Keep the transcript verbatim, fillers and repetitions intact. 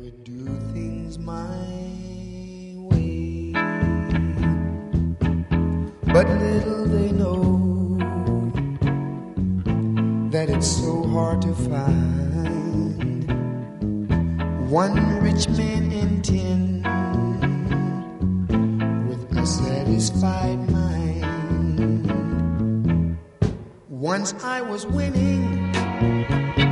would do things my way. But little they know that it's so hard to find one rich man in ten with a satisfied mind. Once I was winning,